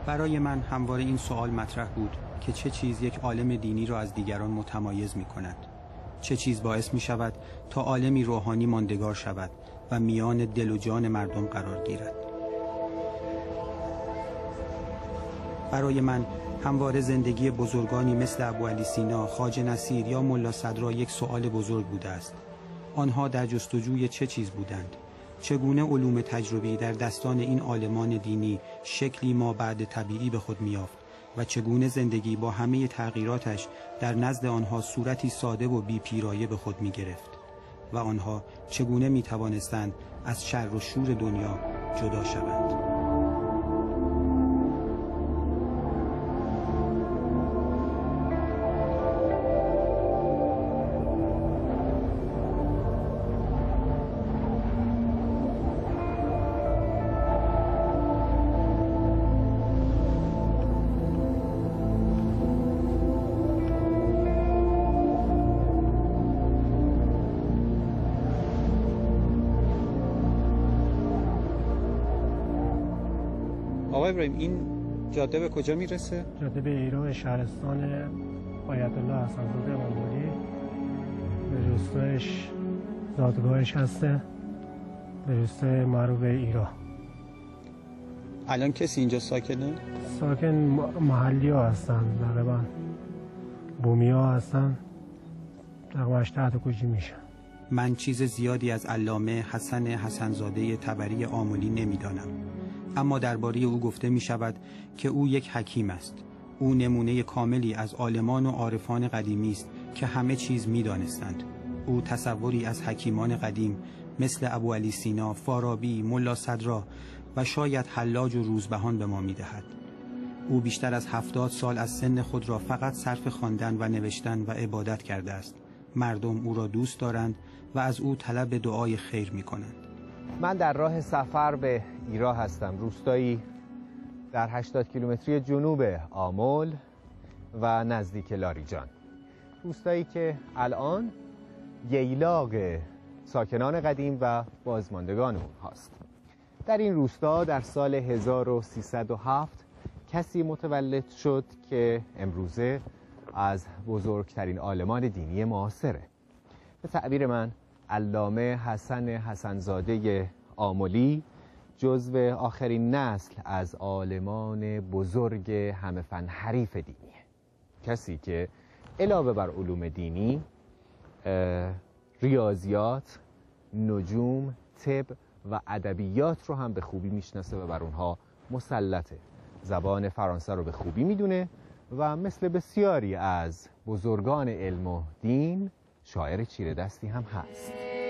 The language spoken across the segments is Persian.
برای من همواره این سوال مطرح بود که چه چیز یک عالم دینی را از دیگران متمایز می کند؟ چه چیز باعث می شود تا عالمی روحانی ماندگار شود و میان دل و جان مردم قرار گیرد؟ برای من همواره زندگی بزرگانی مثل ابوعلی سینا، خواجه نصیر یا ملا صدرا یک سوال بزرگ بوده است. آنها در جستجوی چه چیز بودند؟ چگونه علوم تجربی در دستان این عالمان دینی شکلی ما بعد طبیعی به خود می‌یافت و چگونه زندگی با همه تغییراتش در نزد آنها صورتی ساده و بی پیرایه به خود می‌گرفت و آنها چگونه می‌توانستند از شر و شور دنیا جدا شوند؟ آقای ابراهیم، این جاده به کجا میرسه؟ جاده به ایران، شهرستان آیت‌الله حسن‌زاده آملی. به روستایش زادگاهش هسته، به روستای معروف ایران. الان کسی اینجا ساکنه؟ ساکن محلی ها هستن، تقریبا بومی ها هستن، تقریبا تحت کوچی میشن. من چیز زیادی از علامه حسن حسن‌زاده طبری آملی نمیدانم، اما درباره او گفته می شود که او یک حکیم است. او نمونه کاملی از عالمان و عارفان قدیمی است که همه چیز می دانستند. او تصوری از حکیمان قدیم مثل ابوعلی سینا، فارابی، ملا صدرا و شاید حلاج و روزبهان به ما می دهد. او بیشتر از 70 سال از سن خود را فقط صرف خواندن و نوشتن و عبادت کرده است. مردم او را دوست دارند و از او طلب دعای خیر می کنند. من در راه سفر به ایرا هستم، روستایی در 80 کیلومتری جنوب آمل و نزدیک لاریجان. روستایی که الان ییلاق ساکنان قدیم و بازماندگان اون هاست. در این روستا در سال 1307 کسی متولد شد که امروزه از بزرگترین عالمان دینی معاصره. به تعبیر من علامه حسن حسن‌زاده آملی جزو آخرین نسل از عالمان بزرگ همه فن حریف دینیه. کسی که علاوه بر علوم دینی، ریاضیات، نجوم، طب و ادبیات رو هم به خوبی میشناسه و بر اونها مسلطه. زبان فرانسه رو به خوبی میدونه و مثل بسیاری از بزرگان علم و دین شاعر چیره دستی هم هست.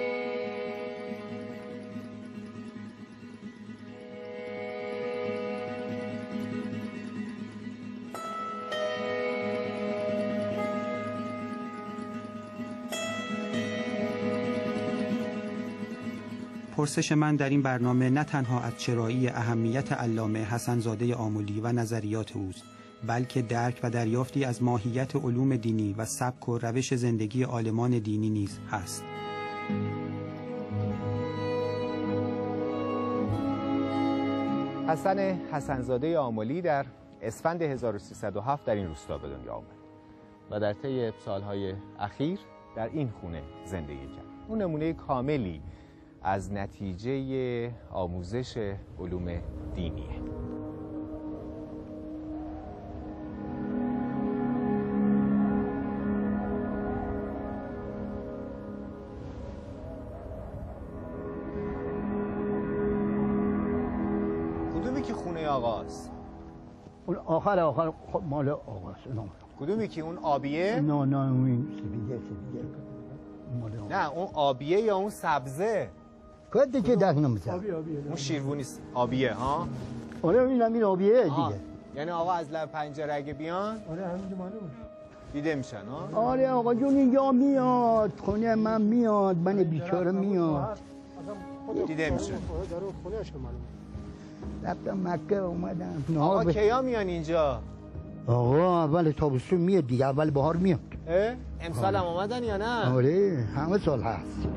پرسش من در این برنامه نه تنها از چرایی اهمیت علامه حسن‌زاده آملی و نظریات اوست، بلکه درک و دریافتی از ماهیت علوم دینی و سبک و روش زندگی عالمان دینی نیز هست. حسن حسن‌زاده آملی در اسفند 1307 در این روستا به دنیا آمد و در طی سالهای اخیر در این خونه زندگی کرد. اون نمونه کاملی از نتیجه آموزش علوم دینیه. کدومی که خونه آقاست؟ اون آخر خب مال آقاست. کدومی که اون آبیه؟ نه اون سبیده. نه اون آبیه یا اون سبزه؟ کده که دست نمیزن. اون شیروانی آبیه ها؟ آره این آبیه دیگه. یعنی آقا از لب پنجره اگه بیان؟ آره همینجا معلومه. دیده میشن ها؟ آره آقا جون اینجا میاد، خونه من میاد، من بیچاره میاد. دیده میشه. رفتم مکه اومدم. آقا کیا میان اینجا؟ آقا اول تابستون میاد دیگه، اول بهار میاد. امسال هم اومدن یا نه؟ آره همه سال هست.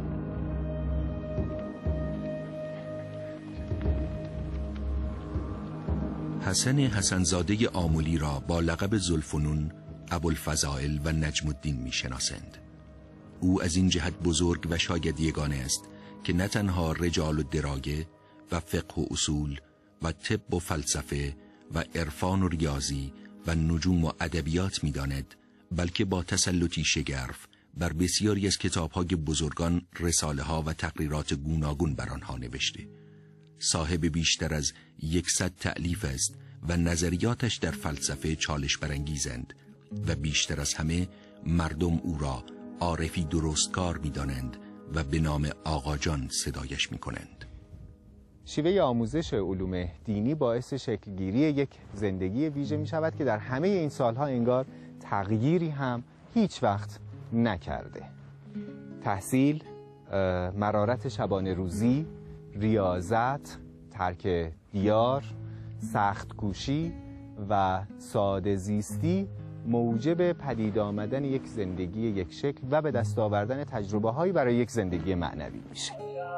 حسن حسنزاده آملی را با لقب ذوالفنون، ابوالفضائل و نجم الدین می شناسند. او از این جهت بزرگ و شاید یگانه است که نه تنها رجال الدرايه و فقه و اصول و طب و فلسفه و عرفان و ریاضی و نجوم و ادبیات می داند، بلکه با تسلطی شگرف بر بسیاری از کتاب‌های بزرگان رساله ها و تقریرات گوناگون بر آنها نوشته. صاحب بیشتر از 100 تألیف است و نظریاتش در فلسفه چالش برانگیزند و بیشتر از همه مردم او را عارفی درستکار می‌دانند و به نام آقا جان صدایش می‌کنند. شیوه آموزش علوم دینی باعث شکلگیری یک زندگی ویژه می‌شود که در همه این سالها انگار تغییری هم هیچ وقت نکرده. تحصیل، مرارت شبانه روزی، ریاضت، ترک دیار، سخت کوشی و ساده زیستی موجب پدید آمدن یک زندگی یک شکل و به دست آوردن تجربه هایی برای یک زندگی معنوی میشه.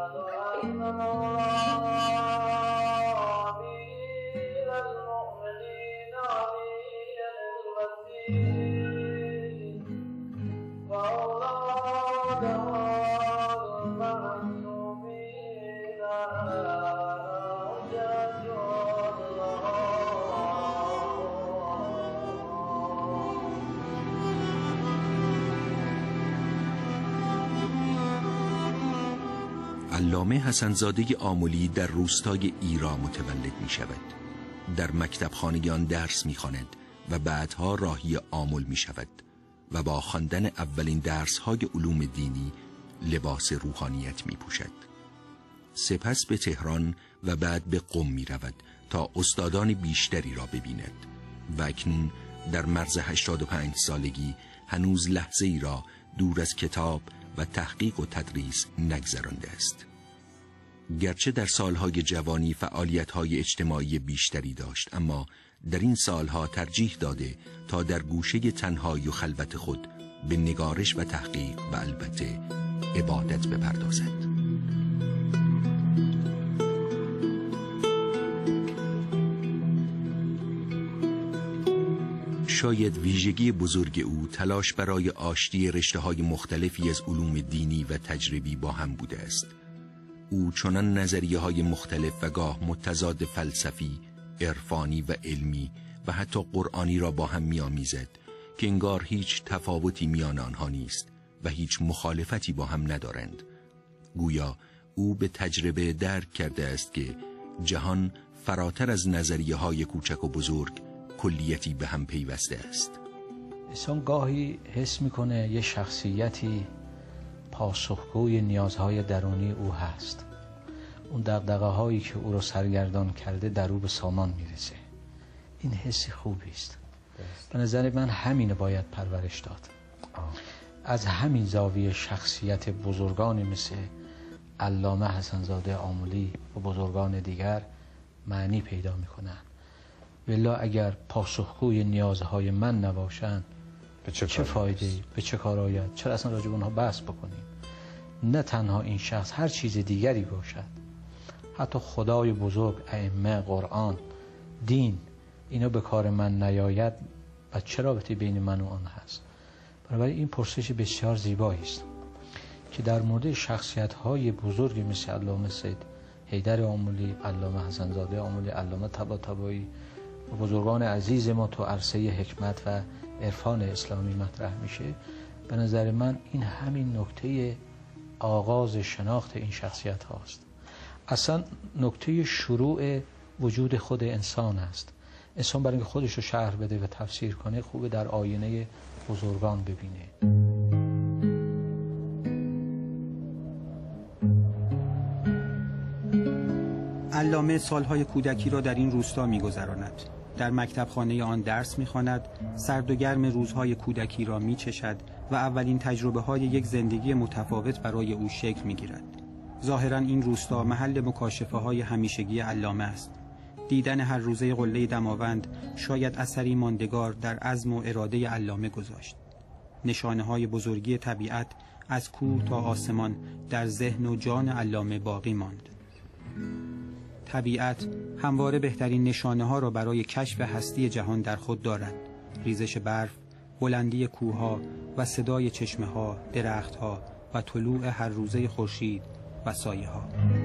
علامه حسنزاده آملی در روستای ایرا متولد می شود. در مکتبخانه آن درس می خواند و بعدها راهی آمل می شود و با خواندن اولین درس‌های علوم دینی لباس روحانیت می پوشد. سپس به تهران و بعد به قم می رود تا استادان بیشتری را ببیند و اکنون در مرز 85 سالگی هنوز لحظه ای را دور از کتاب و تحقیق و تدریس نگذرانده است. گرچه در سالهای جوانی فعالیت‌های اجتماعی بیشتری داشت، اما در این سالها ترجیح داده تا در گوشه تنهایی و خلوت خود به نگارش و تحقیق و البته عبادت بپردازد. شاید ویژگی بزرگ او تلاش برای آشتی رشته‌های مختلفی از علوم دینی و تجربی با هم بوده است. او چنان نظریه‌های مختلف و گاه متضاد فلسفی، عرفانی و علمی و حتی قرآنی را با هم می‌آمیزد که انگار هیچ تفاوتی میان آنها نیست و هیچ مخالفتی با هم ندارند. گویا او به تجربه درک کرده است که جهان فراتر از نظریه‌های کوچک و بزرگ کلیتی به هم پیوسته است. انسان گاهی حس میکنه یه شخصیتی پاسخگوی نیازهای درونی او هست. اون دغدغه هایی که او رو سرگردان کرده در او به سامان میرسه. این حس خوبی است. به نظر من همینه باید پرورش داد. از همین زاویه شخصیت بزرگانی مثل علامه حسنزاده آملی و بزرگان دیگر معنی پیدا میکنن. ولی اگر پاسخگوی نیازهای من نباشن چه فایده‌ای؟ به چه کار آید؟ چرا اصلا راجع به اونها بحث بکنیم؟ نه تنها این شخص، هر چیز دیگری باشد، حتی خدای بزرگ، ائمه، قرآن، دین، اینا به کار من نیاید و چه رابطه بین من و آن هست؟ بنابراین این پرسش بسیار زیبایی است که در مورد شخصیت‌های بزرگی مثل علامه سید حیدر آملی، علامه حسنزاده آملی، علامه طباطبایی و بزرگان عزیز ما تو عرصه حکمت و عرفان اسلامی مطرح میشه. به نظر من این همین نکته آغاز شناخت این شخصیت هاست. اصلا نکته شروع وجود خود انسان است. انسان برای اینکه خودش رو شرح بده و تفسیر کنه خوبه در آینه بزرگان ببینه. علامه سالهای کودکی را در این روستا می‌گذراند. در مکتبخانه آن درس می‌خواند، سرد و گرم روزهای کودکی را می‌چشد و اولین تجربه‌های یک زندگی متفاوت برای او شکل می‌گیرد. ظاهراً این روستا محل مکاشفه‌های همیشگی علامه است. دیدن هر روزه قله دماوند شاید اثری ماندگار در عزم و اراده علامه گذاشت. نشانه‌های بزرگی طبیعت از کوه تا آسمان در ذهن و جان علامه باقی ماند. طبیعت همواره بهترین نشانه ها را برای کشف هستی جهان در خود دارد. ریزش برف، بلندی کوه‌ها و صدای چشمه‌ها، درخت‌ها و طلوع هر روزه خورشید و سایه‌ها.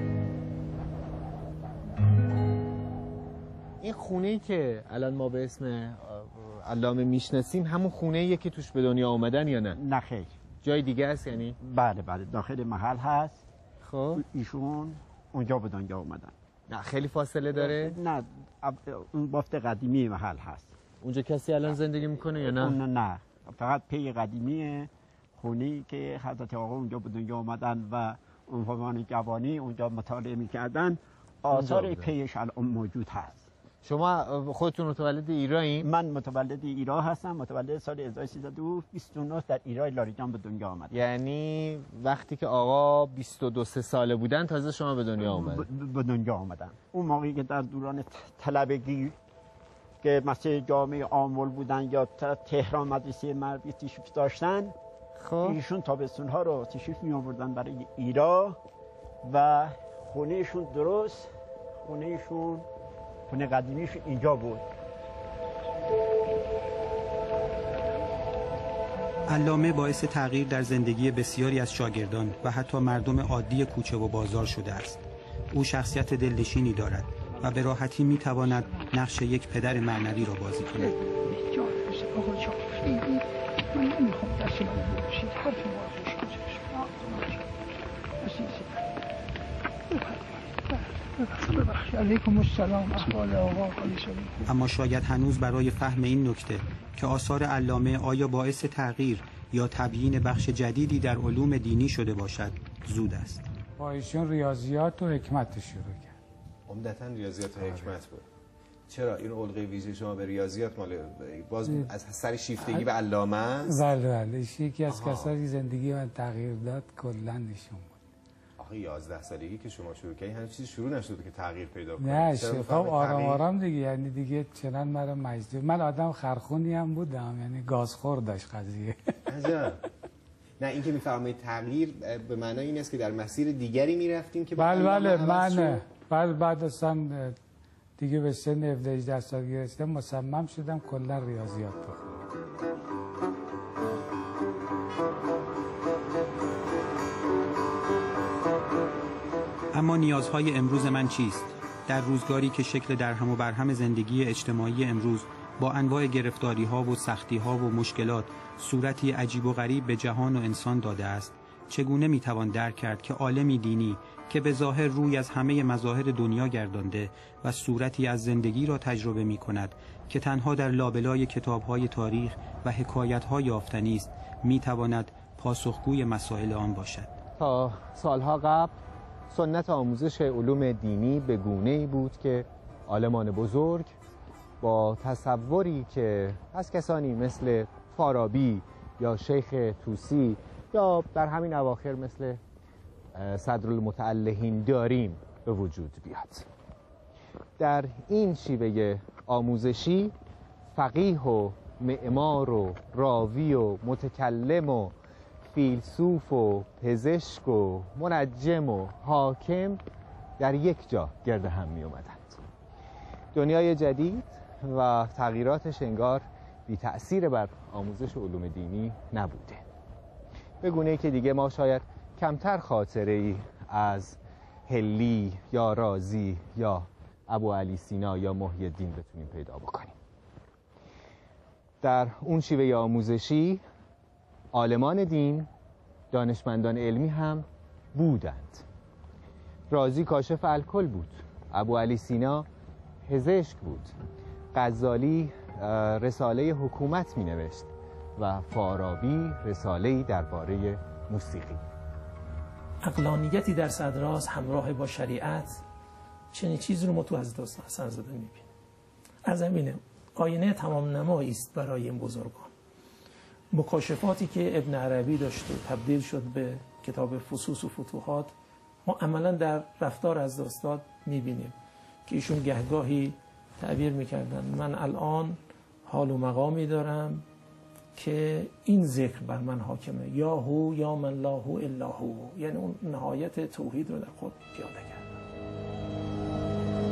این خونه‌ای که الان ما به اسم علامه میشناسیم همون خونه‌ایه که توش به دنیا آمدن یا نه؟ نه خیر. جای دیگه است یعنی؟ بله داخل محل هست. خب ایشون اونجا به دنیا اومدن. نه خیلی فاصله داره؟ نه اون بافت قدیمی محل هست. اونجا کسی الان زندگی میکنه یا نه؟ اون نه، فقط پی قدیمی خونه‌ای که حضرت آقا اونجا به دنیا اومدن و اون زمان جوانی اونجا مطالعه میکردن. آثار پیش الان موجود هست. شما خودتون متولد ایرانین؟ من متولد ایران هستم. متولد سال 1329 در ایران لاریجان به دنیا آمد. یعنی وقتی که آقا 22 ساله بودن تازه شما به دنیا آمدید؟ به دنیا آمدن. اون موقعی که در دوران طلبگی که مثل جامعه آمل بودن یا تهران مدرسه مردی تشریف داشتن، خب ایشون تابستون‌ها رو تشریف می آوردن برای ایران و خونهشون درست خونه قدیمیش اینجا بود. علامه باعث تغییر در زندگی بسیاری از شاگردان و حتی مردم عادی کوچه و بازار شده است. او شخصیت دلنشینی دارد و به راحتی میتواند نقش یک پدر معنوی را بازی کند. اما شاید هنوز برای فهم این نکته که آثار علامه آیا باعث تغییر یا تبیین بخش جدیدی در علوم دینی شده باشد زود است. با ایشون ریاضیات و حکمت شروع کرد. عمدتاً ریاضیات و حکمت بود. چرا این علقه ویژه شما به ریاضیات مال باز از سر شیفتگی به علامه است؟ بله یکی از کسایی زندگی من تغییر داد کلا ایشون بود. آخه 11 سالگی که شما شروع کردید همین چیزی شروع نشد که تغییر پیدا کنه. نه خب آرام دیگه، یعنی دیگه چنان مرا مجذوب. من آدم خرخونی هم بودم، یعنی گازخور داشت قضیه. عجب. نه این که میفرمایید تغییر به معنای این است که در مسیر دیگری میرفتیم که بله من بعد اصلا دیگه به سن 17-18 سال رسیدم مصمم شدم کلا ریاضیات بخونم. اما نیازهای امروز من چیست؟ در روزگاری که شکل درهم و برهم زندگی اجتماعی امروز با انواع گرفتاری‌ها و سختی‌ها و مشکلات صورتی عجیب و غریب به جهان و انسان داده است، چگونه میتوان درک کرد که عالمی دینی که به ظاهر روی از همه مظاهر دنیا گردانده و صورتی از زندگی را تجربه می‌کند که تنها در لابلای کتاب‌های تاریخ و حکایت‌ها یافتنی است، میتواند پاسخگوی مسائل آن باشد. تا سالها قبل سنت آموزش علوم دینی به گونه‌ای بود که عالمان بزرگ با تصوری که از کسانی مثل فارابی یا شیخ طوسی یا در همین اواخر مثل صدرالمتعلهین داریم به وجود بیاد. در این شیوه آموزشی فقیه و معمار و راوی و متکلم و فیلسوف و پزشک و منجم و حاکم در یک جا گرد هم می اومدند. دنیای جدید و تغییراتش انگار بی تأثیر بر آموزش علوم دینی نبوده. به گونه‌ای که دیگه ما شاید کمتر خاطره‌ای از هلی یا رازی یا ابو علی سینا یا محی الدین بتونیم پیدا بکنیم. در اون شیوه آموزشی عالمان دین دانشمندان علمی هم بودند. رازی کاشف الکل بود، ابو علی سینا پزشک بود، غزالی رساله حکومت می نوشت و فارابی رساله‌ای درباره موسیقی. عقلانیتی در صدراست همراه با شریعت، چنین چیزی رو ما تو حضرت حسن زاده می‌بینیم. از همینه آینه تمام نمایی است برای این بزرگان. مکاشفاتی که ابن عربی داشت و تبدیل شد به کتاب فصوص و فتوحات، ما عملا در رفتار از استاد می‌بینیم که ایشون گهگاهی تعبیر می‌کردن من الان حال و مقامی دارم که این ذکر بر من حاکمه، یا هو یا من لا هو الا هو، یعنی اون نهایت توحید رو در خود پیاده کردن.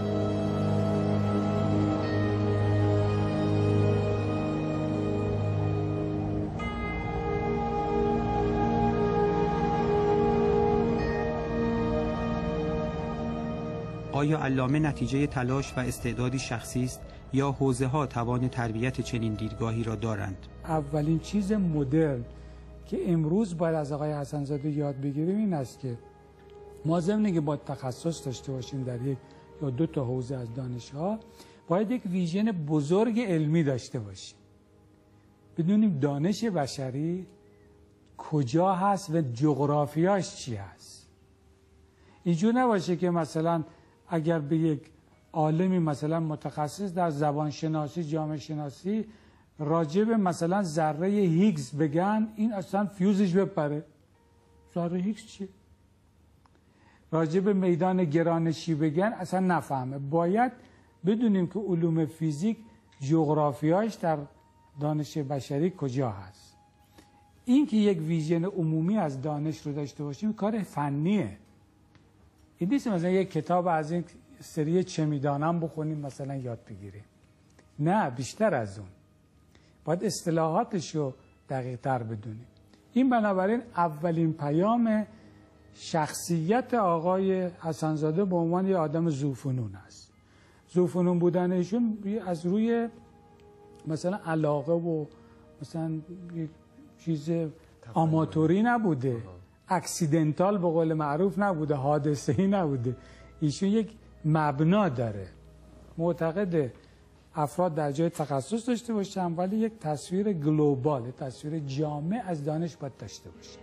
آیا علامه نتیجه تلاش و استعدادی شخصی است یا حوزه‌ها توان تربیت چنین دیدگاهی را دارند؟ اولین چیز مدرن که امروز باید از آقای حسن‌زاده یاد بگیریم این است که ما ضمن اینکه با تخصص داشته باشیم در یک یا دو تا حوزه از دانش‌ها، باید یک ویژن بزرگ علمی داشته باشیم. بدونیم دانش بشری کجا هست و جغرافیاش چی هست. اینجور نباشه که مثلا اگر به یک عالمی مثلا متخصص در زبان شناسی، جامعه شناسی راجب مثلا ذره هیگز بگن، این اصلا فیوزش بپره. ذره هیگز چیه؟ راجب میدان گرانشی بگن اصلا نفهمه. باید بدونیم که علوم فیزیک جغرافیاش در دانش بشری کجا هست. این که یک ویژن عمومی از دانش رو داشته باشیم کار فنیه. این نیست مثلا یک کتاب از این سری چه میدانم بخونیم مثلا یاد بگیریم. نه، بیشتر از اون. باید اصطلاحاتش رو دقیق تر بدونیم. این بنابراین اولین پیام شخصیت آقای حسن‌زاده به عنوان یک آدم ذوفنون است. ذوفنون بودن ایشون از روی مثلا علاقه و مثلا یک چیز آماتوری نبوده، اکسیدنتال به قول معروف نبوده، حادثه‌ای نبوده. ایشون یک مبنا داره. معتقد افراد در جای تخصص داشته باشن ولی یک تصویر گلوبال، تصویر جامع از دانش باید داشته باشه.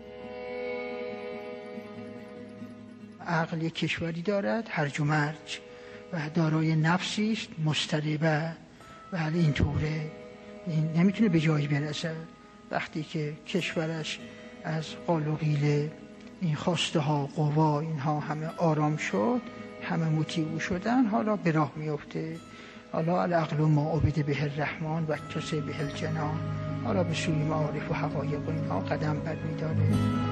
عقل یک کشوری دارد هرج و مرج و دارای نفسی است مضطربه و حالا اینطوره، این نمیتونه به جایی برسه. وقتی که کشورش از قال و قیل این خواسته ها، قوا، اینها همه آرام شد، همه مطیع شدن، حالا به راه میفته. حالا العقل ما عبد به الرحمن و اتصل به الجنان، حالا به سوی معارف و حقایق و اینها قدم بر می‌داره.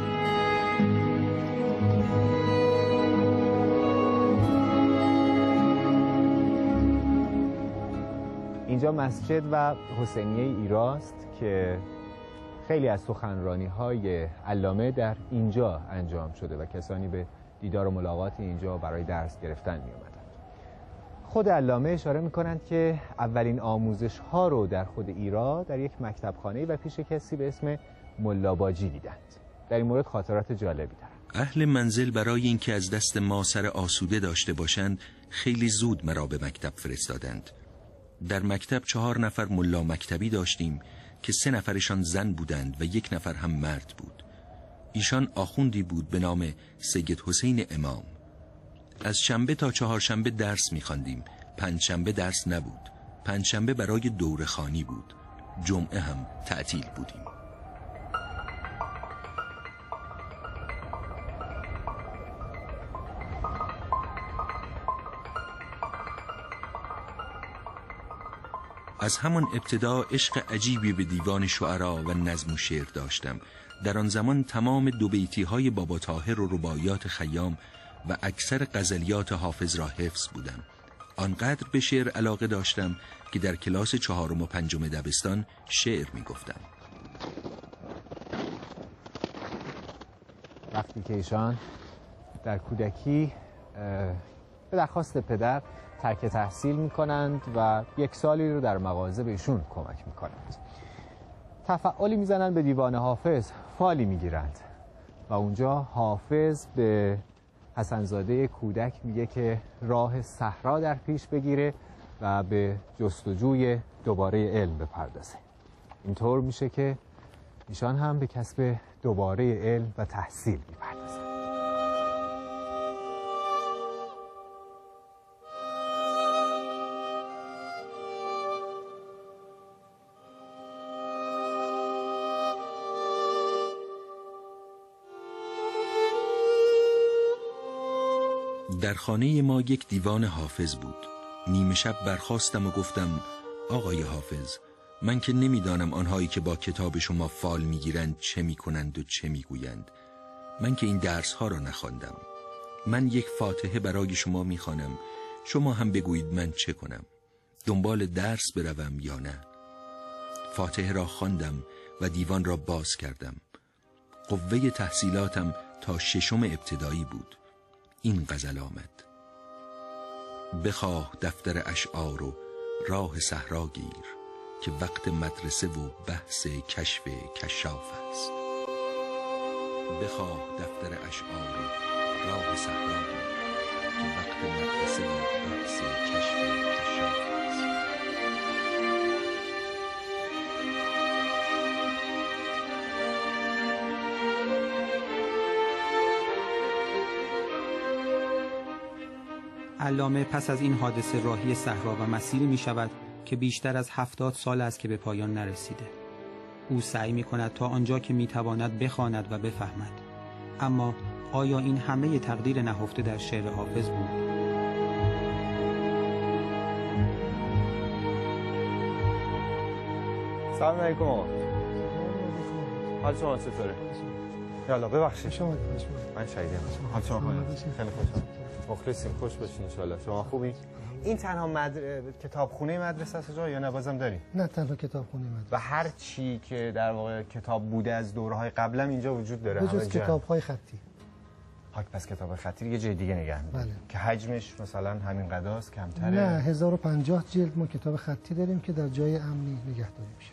اینجا مسجد و حسینیه ایراست که خیلی از سخنرانی‌های علامه در اینجا انجام شده و کسانی به دیدار و ملاقات اینجا برای درس گرفتن می‌آمدند. خود علامه اشاره می‌کنند که اولین آموزش‌ها رو در خود ایرا در یک مکتبخانه و پیش کسی به اسم ملا باجی دیدند. در این مورد خاطرات جالبی دارند. اهل منزل برای اینکه از دست ما سر آسوده داشته باشند خیلی زود مرا به مکتب فرستادند. در مکتب 4 نفر ملا مکتبی داشتیم که 3 نفرشان زن بودند و 1 نفر هم مرد بود. ایشان آخوندی بود به نام سید حسین امام. از شنبه تا 4 شنبه درس می‌خواندیم. 5 شنبه درس نبود. 5 شنبه برای دوره خوانی بود. جمعه هم تعطیل بودیم. از همان ابتدا عشق عجیبی به دیوان شعرا و نظم و شعر داشتم. در آن زمان تمام 2 بیتی‌های بابا طاهر و رباعیات خیام و اکثر غزلیات حافظ را حفظ بودم. آنقدر به شعر علاقه داشتم که در کلاس 4 و 5 دبستان شعر می گفتم. وقتی که ایشان در کودکی به درخواست پدر ترک تحصیل می کنند و 1 سالی رو در مغازه به ایشون کمک می کنند. تفعالی می زنند به دیوان حافظ، فالی می گیرند و اونجا حافظ به حسن‌زاده کودک میگه که راه صحرا در پیش بگیره و به جستجوی دوباره علم بپردازه. اینطور میشه که ایشان هم به کسب دوباره علم و تحصیل میپردازه. در خانه ما یک دیوان حافظ بود. نیمه شب برخاستم و گفتم آقای حافظ، من که نمیدانم آنهایی که با کتاب شما فال میگیرند چه میکنند و چه میگویند. من که این درس ها را نخواندم. من یک فاتحه برای شما میخوانم، شما هم بگویید من چه کنم، دنبال درس بروم یا نه. فاتحه را خواندم و دیوان را باز کردم. قوه تحصیلاتم تا 6 ابتدایی بود. این غزل آمد: بخواه دفتر اشعار و راه صحرا گیر، که وقت مدرسه و بحث کشف کشاف است. بخواه دفتر اشعار و راه صحرا گیر، که وقت مدرسه و بحث کشف کشاف است. علامه پس از این حادثه راهی صحرا و مسیری می شود که بیشتر از 70 سال است که به پایان نرسیده. او سعی می کند تا آنجا که می تواند بخواند و بفهمد. اما آیا این همه تقدیر نهفته در شعر حافظ بود؟ سلام علیکم. حال شما چطوره؟ یالا ببخشید. من شهیدم. حال شما خوبه؟ خیلی خوشحالم. مخلصیم، خوش باشین ان شاءالله. شما خوبی؟ این تنها کتابخونه مدرسه است جا یا نه بازم داریم؟ نه تنها کتابخونه مدرسه. و هر چی که در واقع کتاب بوده از دوره‌های قبلا اینجا وجود داره. بجز کتاب‌های خطی. پس کتاب خطی یه جای دیگه نگه می‌داریم. بله. که حجمش مثلا همین قداست، کمتره؟ نه 1050 جلد ما کتاب خطی داریم که در جای امنی نگهداری میشه.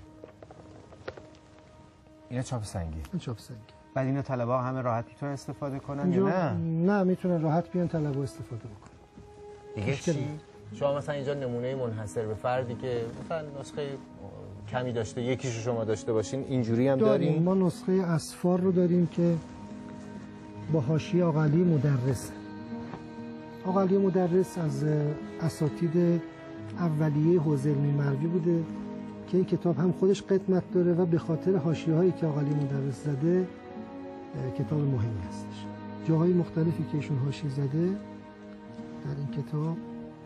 اینا چاپ سنگی. این چاپ سنگی. بعد اینا طلبه‌ها همه راحت میتونن استفاده کنن یا نه؟ نه میتونن راحت بیان طلبه‌ها استفاده بکنن. دیگه چی؟ شما مثلا اینجا نمونه منحصر به فردی که مثلا نسخه کمی داشته یکیشو شما داشته باشین اینجوری هم داریم؟ ما نسخه اسفار رو داریم که با حاشیه آقا علی مدرس. آقا علی مدرس از اساتید اولیه حوزه علمی مروی بوده که این کتاب هم خودش قدمت داره و به خاطر حاشیه‌هایی که آقا علی مدرس زده کتاب مهمی هستش. جاهای مختلفی که ایشون حاشیه زده در این کتاب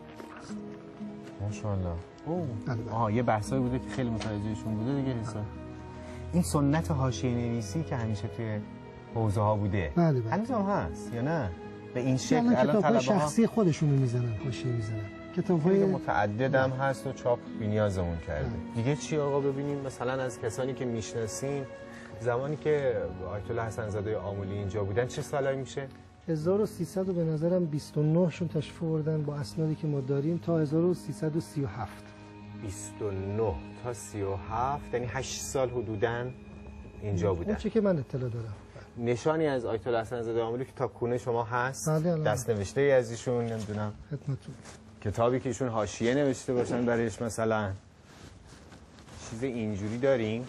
ماشاءالله. یه بحثایی بوده که خیلی متوجهشون بوده دیگه حساب. این سنت حاشیه نویسی که همیشه توی حوزه ها بوده. بله. هنوز هم هست یا نه؟ به این شکل الان کتاب‌های شخصی خودشونو میزنن، حاشیه میزنن. کتاب‌های متعدد هم هست و چاپ بی‌نیازمون کرده. دیگه چی آقا ببینیم مثلا از کسانی که میشناسین زمانی که آیت الله حسن زاده آملی اینجا بودن چه سالایی میشه؟ 1300 و به نظرم 29 شون تشریف آوردن با اسنادی که ما داریم تا 1337. 29 تا 37 یعنی 8 سال حدوداً اینجا بودن. اون چه که من اطلاع دارم. نشانی از آیت الله حسن زاده آملی کتابخونه شما هست؟ بله. دست‌نوشته ای از ایشون نمیدونم. خدمتتون. کتابی که ایشون حاشیه نوشته باشن برایش مثلا چیز اینجوری داریم؟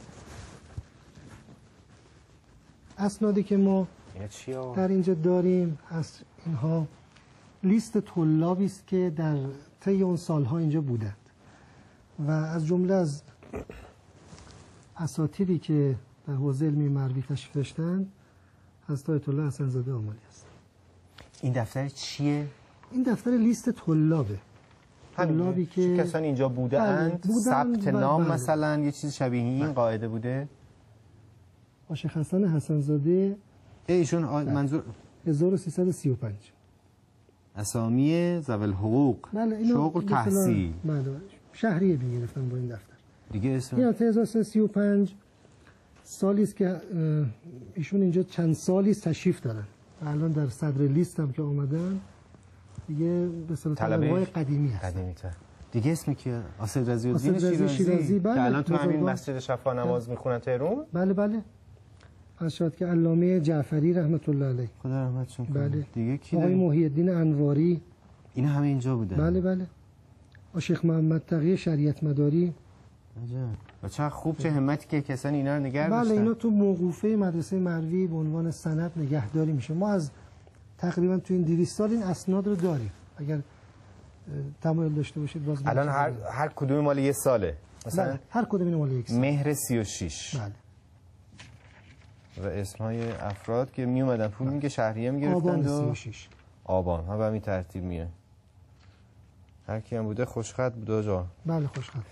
اسنادی که ما در اینجا داریم از اینها لیست طلابی است که در طی اون سالها اینجا بودند و از جمله از اساتیدی که در حوزه علمی مروی تشریف داشتند از آیت الله حسن زاده آملی است. این دفتر چیه؟ این دفتر لیست طلابه. طلابی که کسانی اینجا بودند ثبت نام مثلا یه چیز شبیه این قاعده بوده. شیخ حسن حسن زاده ایشون منظور 1335 اسامی ذوی الحقوق شغل تحصیل شهریه میگرفتن با این دفتر دیگه اسم این 1335 سالی است که ایشون اینجا چند سالی تشریف دارن و الان در صدر لیست هم که اومدن دیگه به اصطلاح طلبه‌های قدیمی هستن. دیگه اسمی که آصد رضی الدین شیرازی بله. که الان تو همین مسجد شفا نماز میخونن تهران. بله از شاید که علامه جعفری رحمت الله علیه خدا رحمتشون کنه. بله. دیگه کی آقای محی الدین انواری اینا همه اینجا بودن. بله شیخ محمد تقی شریعت مداری. عجب. چه خوب چه همتی که کسانی اینا رو نگه داشتن. بله اینا تو موقوفه مدرسه مروی به عنوان سند نگهداری میشه. ما از تقریبا تو این 200 سال این اسناد رو داریم. اگر تمایل داشته باشید باز الان هر کدوم مال یه ساله مثلا هر کدوم این مال یک سال. مهر 36 بله. و اسمای افراد که می اومدن پول میگه شهریه میگرفتن و آبان ها به همین ترتیب میاد. هر کی هم بوده خوشخط بوده آجا. بله خوشخط.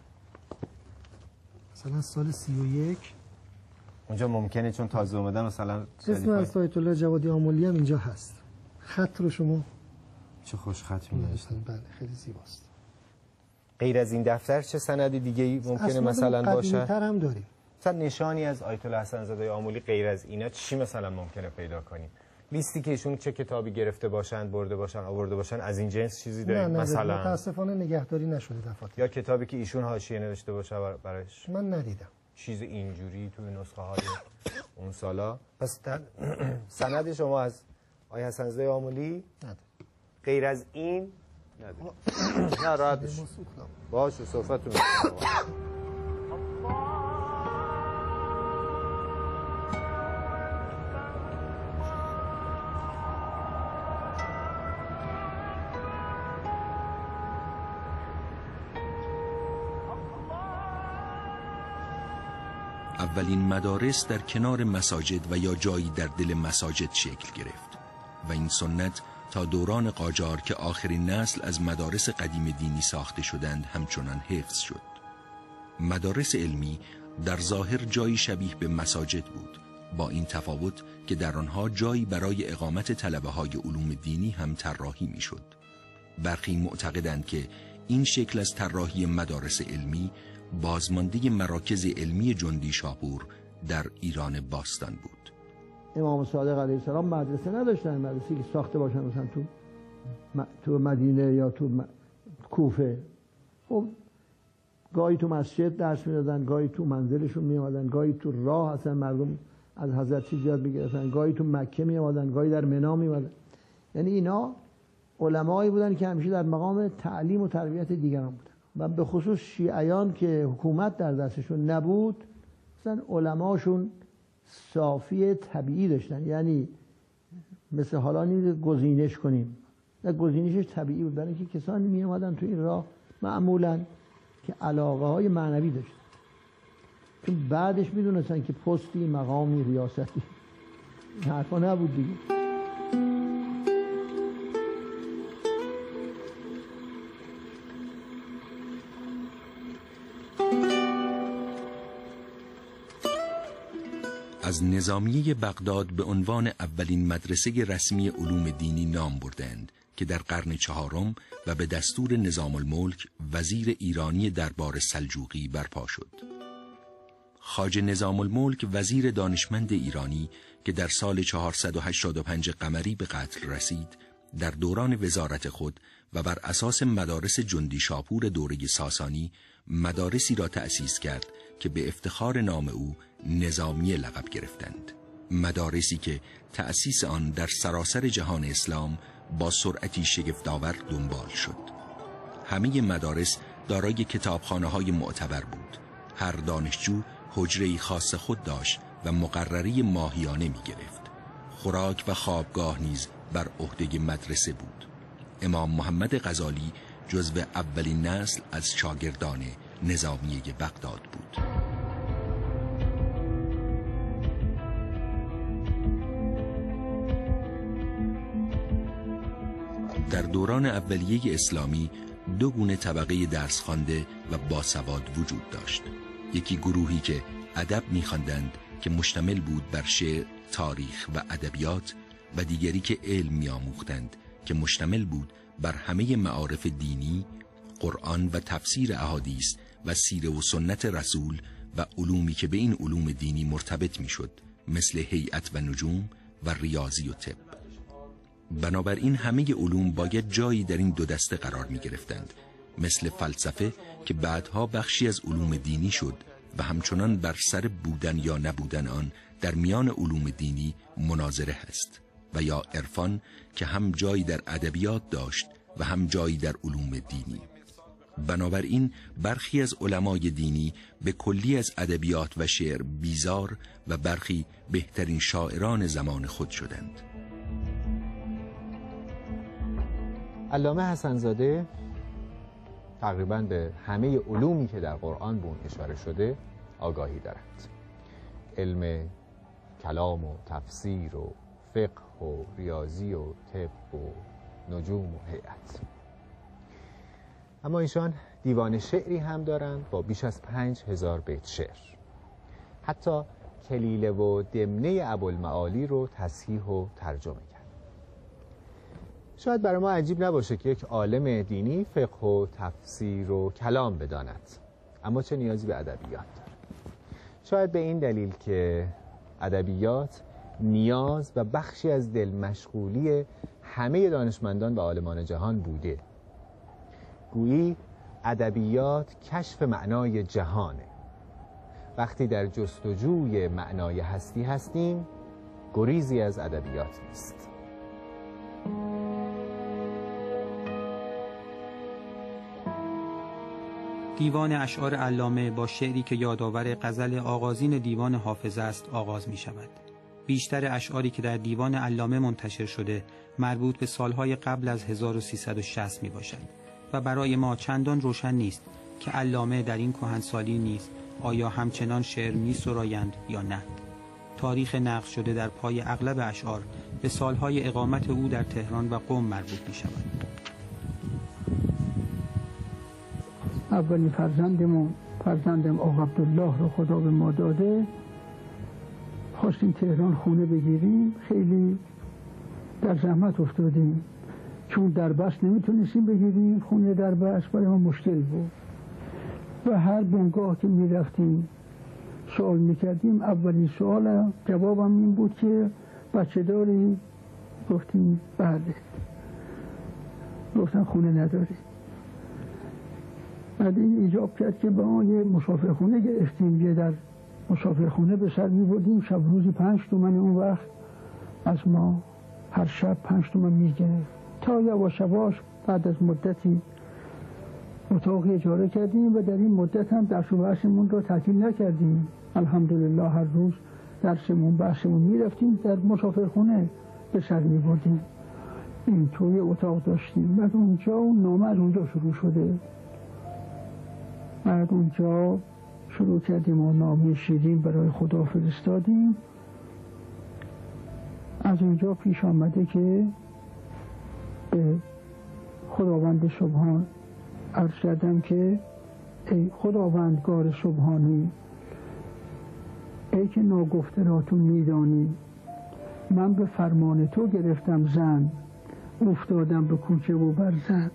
مثلا سال 31 اونجا ممکنه چون تازه اومدن مثلا اسم از آیت الله جوادی آملی هم اینجا هست. خط رو شما چه خوشخط می‌نویسن. بله خیلی زیباست. غیر از این دفتر چه سندی دیگه‌ای ممکنه مثلا باشه؟ قدیمی‌تر هم داریم. مثلا نشانی از آیت الله حسن زاده آملی غیر از اینا چی مثلا ممکنه پیدا کنیم؟ لیستی که ایشون چه کتابی گرفته باشن، برده باشن، آورده باشن از این جنس چیزی دارید؟ نه مثلا متاسفانه نگهداری نشده دفاتر. یا کتابی که ایشون حاشیه نوشته باشه برایش؟ من ندیدم چیز اینجوری توی نسخه های اون سالا. پس سند شما از آقای حسن‌زاده آملی نداره. غیر از این نداره. نه راحت بشید. باشه صحبتتون. اولین مدارس در کنار مساجد و یا جایی در دل مساجد شکل گرفت و این سنت تا دوران قاجار که آخرین نسل از مدارس قدیم دینی ساخته شدند همچنان حفظ شد. مدارس علمی در ظاهر جایی شبیه به مساجد بود، با این تفاوت که در آنها جایی برای اقامت طلبه‌های علوم دینی هم طراحی می‌شد. برخی معتقدند که این شکل از طراحی مدارس علمی بازمانده مراکز علمی جندی شاپور در ایران باستان بود. امام صادق علیه السلام مدرسه نداشتن، مدرسه‌ای که ساخته باشن مثلا تو مدینه یا تو کوفه. خب گاهی تو مسجد درس میدادن، گاهی تو منزلشون میامدن، گاهی تو راه اصلا مردم از حضرت چیز یاد میگرفتن، گاهی تو مکه میامدن، گاهی در منا میامدن. یعنی اینا علمایی بودن که همیشه در مقام تعلیم و تربیت دیگران بودن. و به خصوص شیعیان که حکومت در دستشون نبود، مثلا علماشون صافی طبیعی داشتن، یعنی مثل حالا نیست گزینش کنیم، نه گزینشش طبیعی بود، برای اینکه کسانی می اومدن تو این راه معمولا که علاقه های معنوی داشتن، چون بعدش می دونستن که پستی، مقامی، ریاستی این حرفا نبود دیگه. از نظامیه بغداد به عنوان اولین مدرسه رسمی علوم دینی نام بردند که در قرن چهارم و به دستور نظام الملک وزیر ایرانی دربار سلجوقی برپا شد. خواجه نظام الملک وزیر دانشمند ایرانی که در سال 485 قمری به قتل رسید، در دوران وزارت خود و بر اساس مدارس جندی شاپور دوره ساسانی مدارسی را تأسیس کرد که به افتخار نام او نظامیه لقب گرفتند. مدارسی که تأسیس آن در سراسر جهان اسلام با سرعتی شگفت‌آور دنبال شد. همه مدارس دارای کتابخانه‌های معتبر بود. هر دانشجو حجره‌ای خاص خود داشت و مقرری ماهیانه می‌گرفت. خوراک و خوابگاه نیز بر عهده مدرسه بود. امام محمد غزالی جزو اولین نسل از شاگردان نظامیه بغداد بود. در دوران اولیه اسلامی دو گونه طبقه درس خوانده و باسواد وجود داشت. یکی گروهی که ادب می‌خواندند که مشتمل بود بر شعر، تاریخ و ادبیات، و دیگری که علم می‌آموختند که مشتمل بود بر همه معارف دینی، قرآن و تفسیر احادیث و سیره و سنت رسول و علومی که به این علوم دینی مرتبط می‌شد، مثل هیئت و نجوم و ریاضی و طب. بنابراین همه علوم باید جایی در این دو دسته قرار می گرفتند، مثل فلسفه که بعدها بخشی از علوم دینی شد و همچنان بر سر بودن یا نبودن آن در میان علوم دینی مناظره است، و یا عرفان که هم جایی در ادبیات داشت و هم جایی در علوم دینی. بنابراین برخی از علمای دینی به کلی از ادبیات و شعر بیزار و برخی بهترین شاعران زمان خود شدند. علامه حسن‌زاده تقریباً به همه علومی که در قرآن به اون اشاره شده آگاهی دارند. علم کلام و تفسیر و فقه و ریاضی و طب و نجوم و هیئت. اما ایشان دیوان شعری هم دارند با بیش از 5000 بیت شعر. حتی کلیله و دمنه ابوالمعالی رو تصحیح و ترجمه کرد. شاید برای ما عجیب نباشه که یک عالم دینی فقه و تفسیر و کلام بداند، اما چه نیازی به ادبیات داره؟ شاید به این دلیل که ادبیات نیاز و بخشی از دل مشغولی همه دانشمندان و عالمان جهان بوده. گویی ادبیات کشف معنای جهانه. وقتی در جستجوی معنای هستی هستیم، گریزی از ادبیات نیست. دیوان اشعار علامه با شعری که یادآور غزل آغازین دیوان حافظ است آغاز می شود. بیشتر اشعاری که در دیوان علامه منتشر شده مربوط به سالهای قبل از 1360 می باشد و برای ما چندان روشن نیست که علامه در این کهنسالی نیز آیا همچنان شعر می سرایند یا نه. تاریخ نقل شده در پای اغلب اشعار به سالهای اقامت او در تهران و قم مربوط می شود. اولین فرزندم آقا عبدالله رو خدا به ما داده. خواستیم تهران خونه بگیریم، خیلی در زحمت افتادیم، چون در بست نمیتونستیم بگیریم، خونه در بست برای ما مشکل بود و هر بنگاه که میرفتیم سوال میکردیم، اولین سوال جوابم این بود که بچه داری؟ گفتیم بله. گفتن خونه نداری. بعد این ایجاب کرد که با ما یه مسافرخونه گرفتیم، یه در مسافرخونه به سر میبردیم، شب روزی 5 تومن اون وقت از ما هر شب 5 تومن میگرفت تا یواش یواش بعد از مدتی اتاقی اجاره کردیم و در این مدت هم درس و بحثمون رو تعطیل نکردیم. الحمدلله هر روز درسمون بحثمون میرفتیم، در مسافرخونه به سر میبردیم. این توی اتاق داشتیم. بعد اونجا نامه از اونجا شروع شده. بعد اونجا شروع کردیم و نامه شیرین برای خدا فرستادیم. از اونجا پیش آمده که به خداوند سبحان عرض کردم که ای خداوندگار سبحانی، ای که ناگفته را تو میدانی، من به فرمان تو گرفتم زن، افتادم به کوچه و برزن.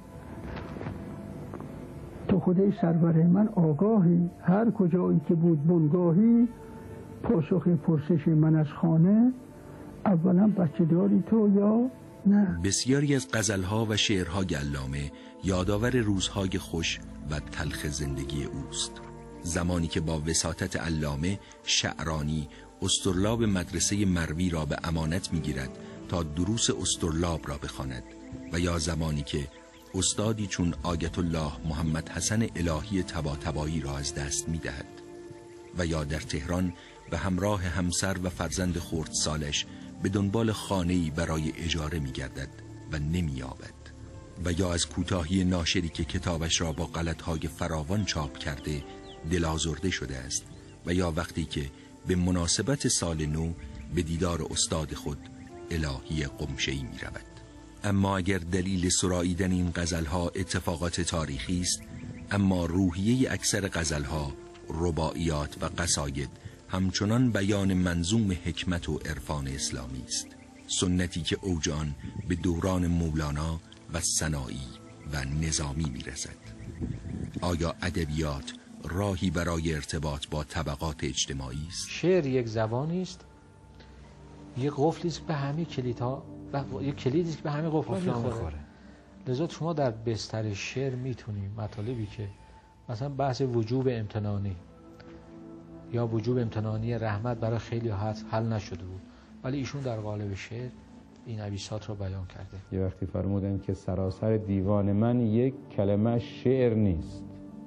تو خدای سرور من آگاهی، هر کجایی که بود بنگاهی، پاسخ پرسش من از خانه، اولا بچه داری تو یا نه. بسیاری از غزلها و شعرهای علامه یادآور روزهای خوش و تلخ زندگی اوست. زمانی که با وساطت علامه شعرانی اسطرلاب مدرسه مروی را به امانت میگیرد تا دروس اسطرلاب را بخواند، و یا زمانی که استادی چون آیت الله محمد حسن الهی طباطبایی را از دست میدهد، و یا در تهران به همراه همسر و فرزند خردسالش به دنبال خانه‌ای برای اجاره می‌گردد و نمی‌یابد، و یا از کوتاهی ناشری که کتابش را با غلط‌های فراوان چاپ کرده دل آزرده شده است، و یا وقتی که به مناسبت سال نو به دیدار استاد خود الهی قمشه‌ای می‌رود. اما اگر دلیل سراییدن این غزل‌ها اتفاقات تاریخی است، اما روحیه اکثر غزل‌ها، رباعیات و قصاید همچنان بیان منظوم حکمت و عرفان اسلامی است، سنتی که اوج آن به دوران مولانا و سنایی و نظامی میرسد. آیا ادبیات راهی برای ارتباط با طبقات اجتماعی است؟ شعر یک زبانی است، یک قفلی است به همه کلیدها و یک کلیدی است که به همه قفل‌ها میخوره. لذا شما در بستر شعر میتونیم مطالبی که مثلا بحث وجوب امتنانی یا وجوب امتنانی رحمت برای خیلی حل نشده بود، ولی ایشون در قالب شعر این ابیات رو بیان کرده. یه وقتی فرمودن که سراسر دیوان من یک کلمه شعر نیست.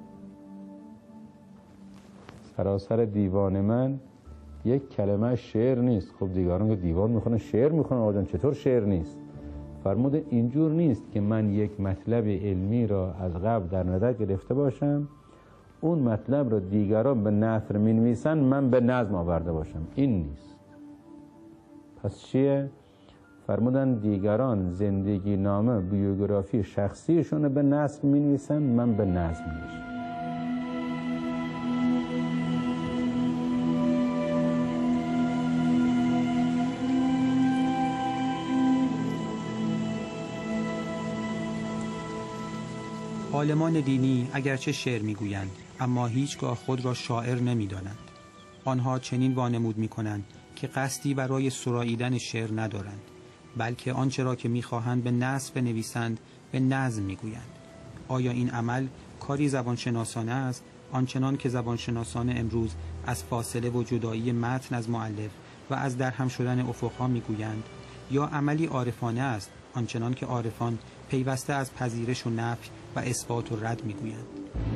سراسر دیوان من یک کلمه شعر نیست. خب دیگران که دیوان میخونن شعر میخونن، آقا چطور شعر نیست؟ فرموده اینجور نیست که من یک مطلب علمی را از قبل در نظر گرفته باشم، اون مطلب را دیگران به نثر می‌نویسن، من به نظم آورده باشم. این نیست. پس چیه؟ فرمودن دیگران زندگی نامه بیوگرافی شخصیشون به نثر می‌نویسن، من به نظم می‌نویسم. عالمان دینی اگرچه شعر میگویند اما هیچگاه خود را شاعر نمیدانند. آنها چنین وانمود میکنند که قصدی برای سراییدن شعر ندارند، بلکه آنچه را که می‌خواهند به نثر بنویسند به نظم می‌گویند. آیا این عمل کاری زبانشناسانه است، آنچنان که زبانشناسان امروز از فاصله و جدایی متن از مؤلف و از درهم شدن افق‌ها می‌گویند، یا عملی عارفانه است، آنچنان که عارفان پیوسته از پذیرش و نفی و اثبات و رد می‌گویند؟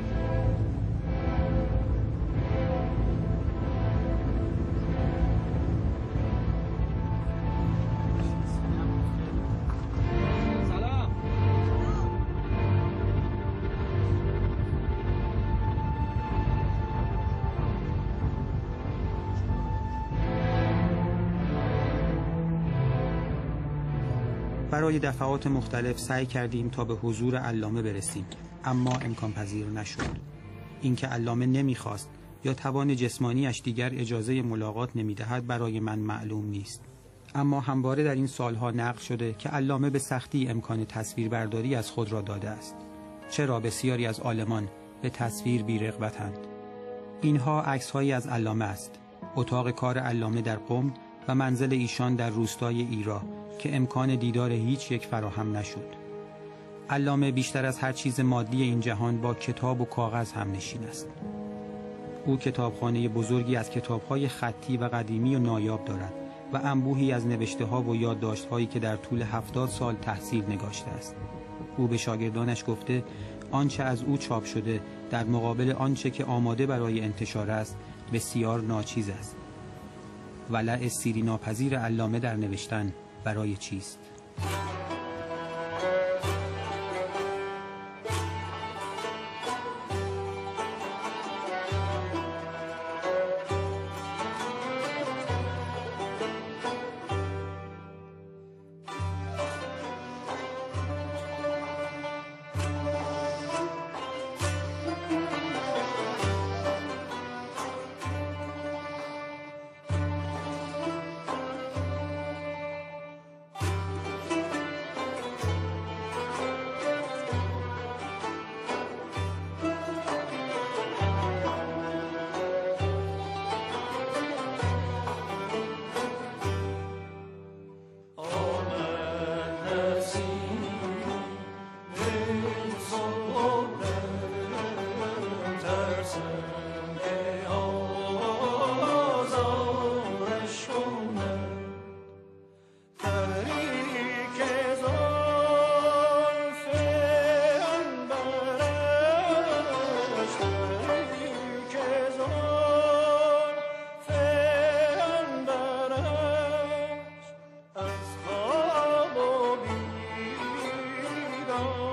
برای دفعات مختلف سعی کردیم تا به حضور علامه برسیم، اما امکان پذیر نشد. اینکه علامه نمیخواست یا توان جسمانیش دیگر اجازه ملاقات نمیدهد برای من معلوم نیست. اما همواره در این سالها نقل شده که علامه به سختی امکان تصویربرداری از خود را داده است. چرا بسیاری از عالمان به تصویر بی‌رغبتند؟ اینها عکس‌هایی از علامه است. اتاق کار علامه در قم و منزل ایشان در روستای ایرا که امکان دیدار هیچ یک فراهم نشد. علامه بیشتر از هر چیز مادی این جهان با کتاب و کاغذ هم نشین است. او کتابخانه بزرگی از کتاب‌های خطی و قدیمی و نایاب دارد و انبوهی از نوشته‌ها و یادداشت‌هایی که در طول 70 سال تحصیل نگاشته است. او به شاگردانش گفته آنچه از او چاپ شده در مقابل آنچه که آماده برای انتشار است بسیار ناچیز است. ولع سیری ناپذیر علامه در نوشتن برای چیست؟ Oh